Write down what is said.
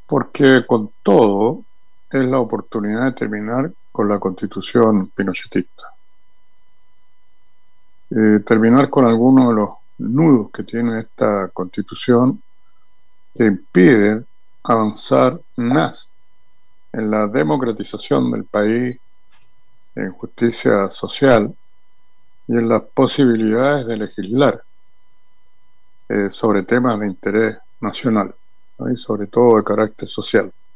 porque con todo es la oportunidad de terminar con la constitución pinochetista. Terminar con algunos de los nudos que tiene esta constitución que impiden avanzar más en la democratización del país, en justicia social y en las posibilidades de legislar sobre temas de interés nacional, ¿no? Y sobre todo de carácter social.